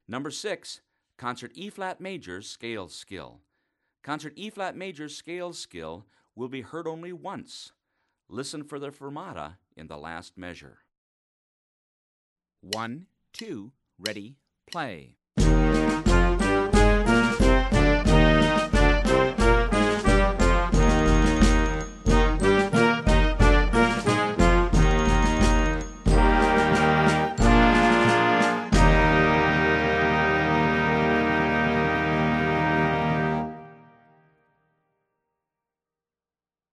Number 6, Concert E-flat major scale skill. Concert E-flat major scale skill will be heard only once. Listen for the fermata in the last measure. 1, 2, ready, play.